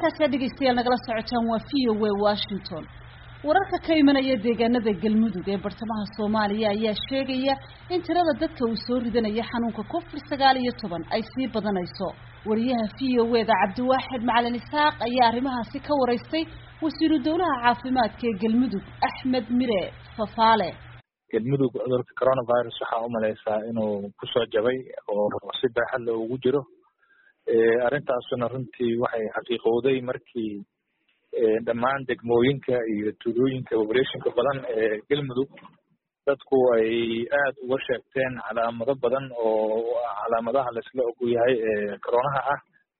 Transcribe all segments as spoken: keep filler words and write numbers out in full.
halkaas dhegeystayaal nagala socotaan waa V O A Washington. wararka ka imanaya deegaanada galmudug ee bartamaha Soomaaliya ayaa sheegaya in tirada dadka uu soo ridanaya xanuunka covid sagaal iyo toban ay sii badanayso. wariyaha V O A da Cabdiwaaxid Macalin Isaaq ayaa arrimahaasi ka wareystay wasiiru dowlaha caafimaadka ee galmudug Axmed Mire Fafaale. galmudug cudurka coronavirus waxa uu maleeyaa inuu ku soo jabay oo si baaxad leh ugu jiro ee arintaasuna runtii waxay xaqiiqowday markii dhammaan degmooyinka iyo tuulooyinka operationka badan ee galmudug dadku ay aad uga sheegteen calaamado badan oo calaamadaha la isla og yahay ee coronaha ah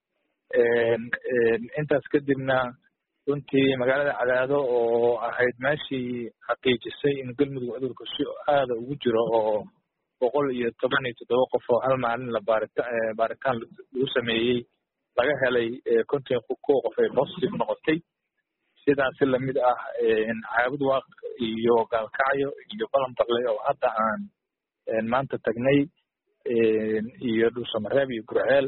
intaas kadibna runtii magaalada Cadaado oo ahayd meeshii xaqiijisay in galmudug cudurku si aad ugu jiro oo boqol iyo toban iyo toddoba qof oo hal maalin la baaritaan baaritaan lagu sameeyay laga helay konton qof ay positive noqotay sidaas la mid ah in caabud waaq iyo gaalkacyo iyo balanbarle oo hadda aan maanta tagnay iyo Dhuusamareeb iyo Gurceel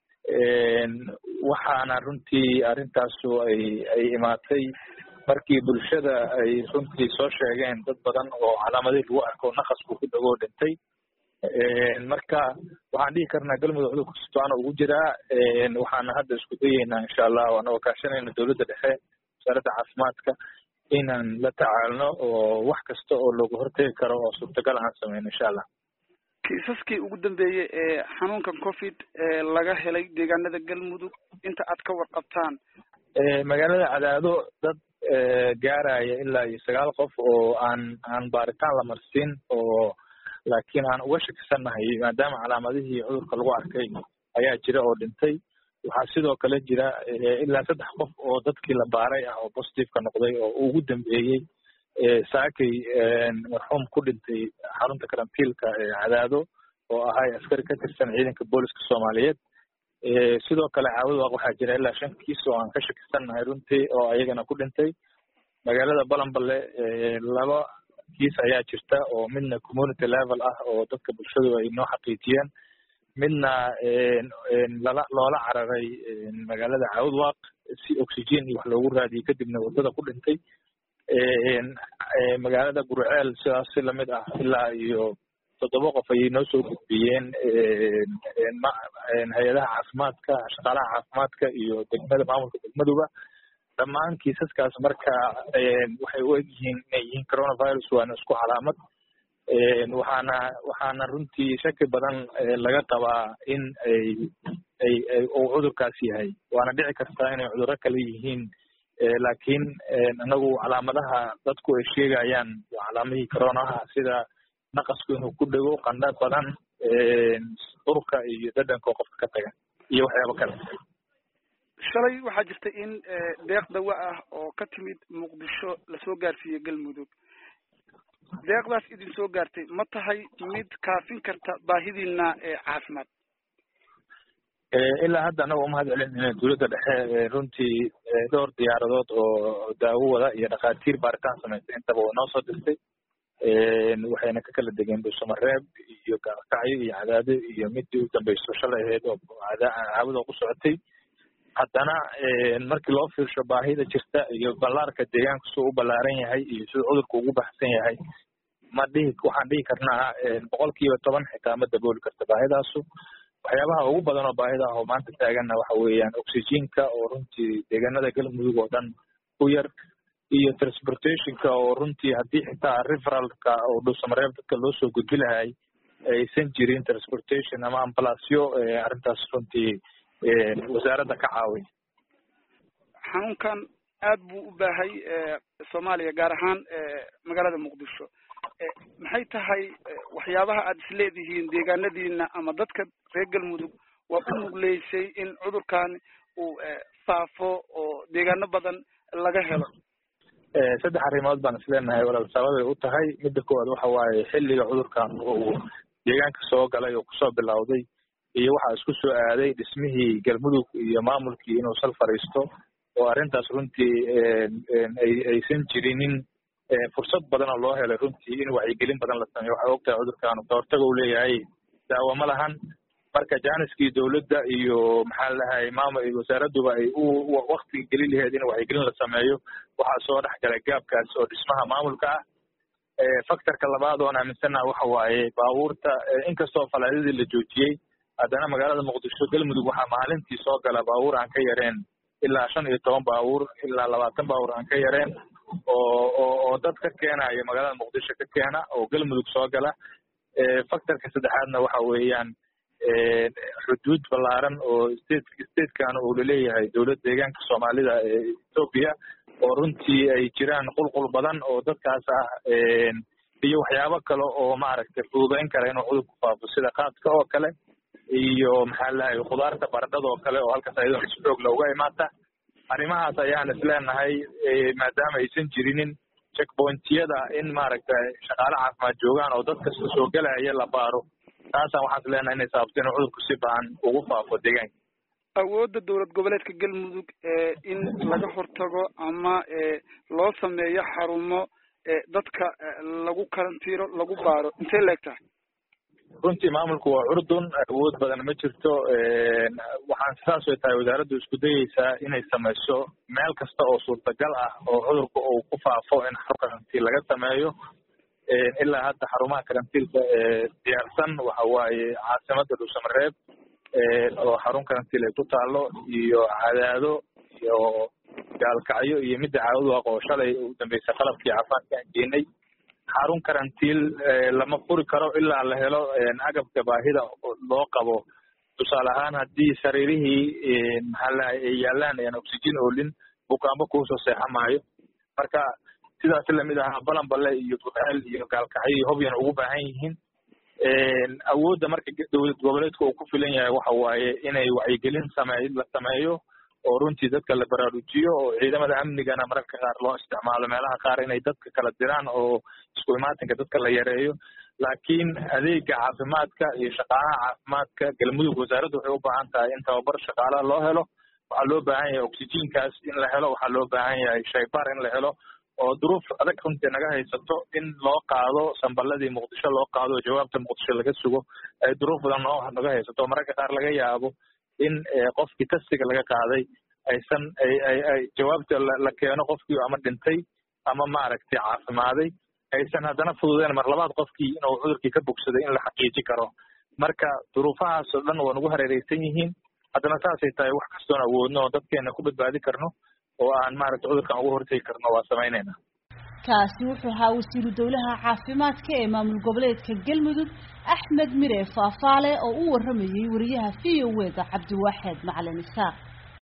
waxaana runtii arintaas ay ay imaatay markii bulshada ay runtii soo sheegeen dad badan oo calaamadii lagu arko naqasku ku dhago dhintay marka waxaan dhihi karnaa galmudug cudurku si toona ugu jiraa waxaana hadda isku dayeynaa insha Allah waana wakaashanayna dawladda dhexe wasaaradda caafimaadka inaan la tacaalno oo wax kasta oo looga hortagi karo oo suurtagal aan sameeyno insha Allah. kiisaskii ugu dambeeyay ee xanuunkan covid ee laga helay deegaanada galmudug inta aad ka warqabtaan ee magaalada Cadaado dad gaaraya ilaa iyo sagaal qof oo aan aan baaritaan la marsiin oo laakiin aan uga shakisanahay maadaama calaamadihii cudurka lagu arkay ayaa jira oo dhintay waxaa sidoo kale jira ilaa saddex qof oo dadkii la baaray ah oo positive ka noqday oo ugu dambeeyay saakay marxuum ku dhintay xarunta karantiilka ee Cadaado oo ahay askari ka tirsan ciidanka booliska Soomaaliyeed sidoo kale caawid waxaa jira ilaa shan kiis oo aan ka shakisanahay runtii oo ayagana ku dhintay magaalada Balanballe laba kiis ayaa jirta oo midna community level ah oo dadka bulshadu ay noo xaqiijiyeen midna lala loola cararay magaalada caawid waaq si oxygen wax loogu raadiyay kadibna wadada ku dhintay magaalada Gurceel sidaas la mid ah ilaa iyo toddoba qof ay noo soo gudbiyeen hay'adaha caafimaadka shaqaalaha caafimaadka iyo degmada maamulka degmaduba dhammaan kiisaskaas marka waxay u egyihiin inay yihiin coronavirus waana isku calaamad waxaana waxaana runtii shaki badan laga qabaa in ay ay uu cudurkaas yahay waana dhici kartaa inay cudurro kale yihiin laakiin anagu calaamadaha dadku ay sheegayaan waa calaamadihii coronaha sida naqasku inuu ku dhago qandha badan urka iyo dhadhanka qofka ka taga iyo waxyaabo kale shalay waxaa jirta in deeq dawa ah oo ka timid Muqdisho la soo gaarsiiyay galmudug deeqdaas idin soo gaartay ma tahay mid kaafin karta baahidiina ee caafimaad ilaa hadda anagu uma hadcelin dawladda dhexe runtii dhowr diyaaradood oo daawo wada iyo dhaqaatiir baaritaan sameysay intaba waa noo soo dirtay waxayna ka kala degeen Dhuusamareeb iyo Gaalkacyo iyo Cadaado iyo midii u dambeysay shalay ahayd oo caawida ku socotay haddana markii loo fiirsho baahida jirta iyo ballaarka deegaanka soo u ballaaran yahay iyo sida cudurku ugu baxsan yahay ma dhihi waxaan dhihi karnaa boqolkiiba toban xitaa ma dabooli karta baahidaasu waxyaabaha ugu badan oo baahida ah oo maanta taaganna waxa weeyaan oxygenka oo runtii deegaanada galmudug oo dhan ku yar iyo transportationka oo runtii haddii xitaa referalka oo Dhuusamareeb dadka loo soo gudbi lahay aysan jirin transportation ama ambalaasyo arrintaas runtii wasaaradda ka caawin xanuunkan aad buu u baahay Soomaaliya gaar ahaan magaalada Muqdisho maxay tahay waxyaabaha aad isleedihiin deegaanadiina ama dadka reer galmudug waa u nugleysay in cudurkan uu faafo oo deegaano badan laga helo saddex arrimood baan isleenahay walaal sababay u tahay midda koowaad waxa waaye xilliga cudurkan uu deegaanka soo galay oo kusoo bilowday iyo waxa isku soo aaday dhismihii galmudug iyo maamulkii inuu sal fariisto oo arrintaas runtii ay aysan jirinin fursad badan oo loo helay runtii in wacyigelin badan la sameeyo waxa ogtahay cudurkan ka hortag uu leeyahay daawo ma lahan marka jaaniskii dawladda iyo maxaa la dhahay maamul iyo wasaaradduba ay u waqti gelin lahayd in wacyigelin la sameeyo waxaa soo dhex galay gaabkaas oo dhismaha maamulka ah factorka labaad oon aaminsanaha waxa waaye baabuurta inkastoo falaadidii la joojiyey haddana magaalada muqdisho galmudug waxaa maalintii soo gala baabuur aan ka yareen ilaa shan iyo toban baabuur ilaa labaatan baabuur aan ka yareen oo oo oo dad ka keenaya magaalada muqdisho ka keena oo galmudug soo gala factorka saddexaadna waxa weeyaan xuduud ballaaran oo state statekan uu laleeyahay dowladda deegaanka soomaalida ee Ethiopia oo runtii ay jiraan qulqul badan oo dadkaas ah iyo waxyaabo kale oo maaragtay fududeyn kara inuu cudurku faafo sida qaadka oo kale iyo maxaa la dhahay khudaarta baradhada oo kale oo halkaas ayadoo si xoog looga imaata arrimahaas ayaan isleenahay maadaama aysan jirinin checkpointyada in maaragtay shaqaale caafimaad joogaan oo dadka soo galaya la baaro taasaan waxaan isleenahay inay sababto inuu cudurku si ba'an ugu faafo deegaanka awoodda dowlad goboleedka galmudug in laga hortago ama loo sameeyo xarumo dadka lagu karantiiro lagu baaro intee leegtahay runtii maamulku waa curdun awood badan ma jirto waxaan saas way tahay wasaaraddu isku dayeysaa inay samayso meel kasta oo suurtagal ah oo cudurku uu ku faafo in xarun karantiil laga sameeyo ilaa hadda xarumaha karantiilka diyaarsan waxa waaye caasimada dhuusamareeb oo xarun karantiil ay ku taalo iyo cadaado iyo gaalkacyo iyo midda caawadu aqoo shalay ugu dambeysay qalabkii caafimaadka aan geenay xarun karantiil lama furi karo ilaa la helo agabka baahida loo qabo tusaale ahaan haddii sariirihii maxaa la ay yaalaan aan oxygen oolin bukaanba kuusoo seexamaayo marka sidaas lamid ahaa balanbale iyo buxeel iyo gaalkacyo iyo hobyan ugu baahan yihiin awoodda marka dowlad goboleedka uu ku filan yahay waxa waaye inay wacyigelin sameey la sameeyo oo runtii dadka la baraarujiyo oo ciidamada amnigana mararka qaar loo isticmaalo meelaha qaar inay dadka kala diraan oo isku imaatinka dadka la yareeyo laakiin adeega caafimaadka iyo shaqaalaha caafimaadka galmudug wasaaraddu waxay u baahan tahay in tababar shaqaalaha loo helo waxaa loo baahan yahay oxygenkaas in la helo waxaa loo baahan yahay shaybaar in la helo oo duruuf adag runtii naga haysato in loo qaado sambaladii muqdisho loo qaado oo jawaabta muqdisho laga sugo ay duruuf badan noo naga haysato mararka qaar laga yaabo in qofkii testiga laga qaaday aysan ay ay ay jawaabta la keeno qofkii ama dhintay ama maaragtay caafimaaday aysan haddana fududeen mar labaad qofkii inuu cudurkii ka bogsaday in la xaqiiji karo marka duruufahaas oo dhan waa nagu hareereysan yihiin haddana saasay tahay wax kastoon awoodno oo dadkeena ku badbaadi karno oo aan maaragtay cudurkan uga hortegi karno waa samaynayna kaasi wuxuu ahaa wasiiru dowlaha caafimaadka ee maamul goboleedka galmudug axmed mire faafaale oo u waramayay wariyaha v o e da cabdiwaaxeed macalin isaaq